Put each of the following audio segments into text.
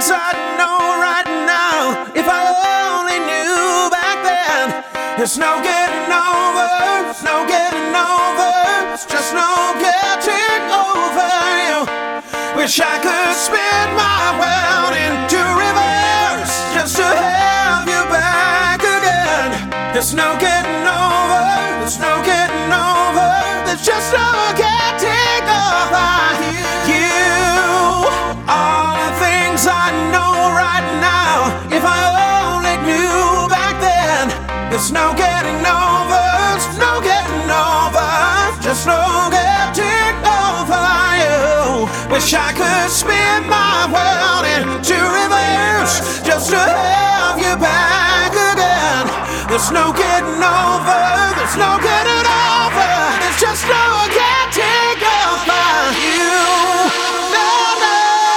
things I know right now. If I only knew back then. There's no getting over, no getting over. It's just no getting over you. Wish I could spin my world into reverse just to have you back again. There's no getting over, there's no getting over. There's just no getting over you. All the things I know right now. If I only knew back then. There's no getting over, there's no getting over. Just no getting over you. Wish I could spin my world into reverse just to have you back again. There's no getting over, there's no getting over. There's just no getting over you. No, no.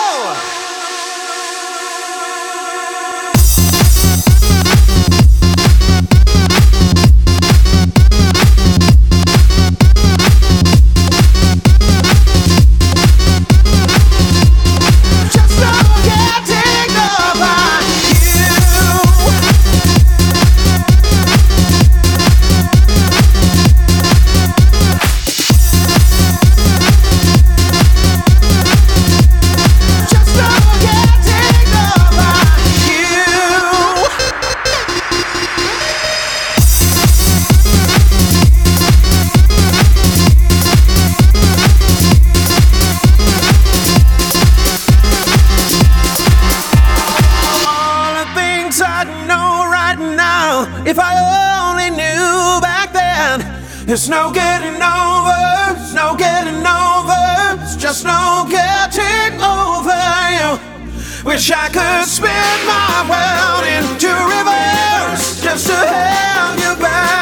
If I only knew back then. There's no getting over, no getting over. It's just no getting over you. Wish I could spin my world into reverse just to have you back.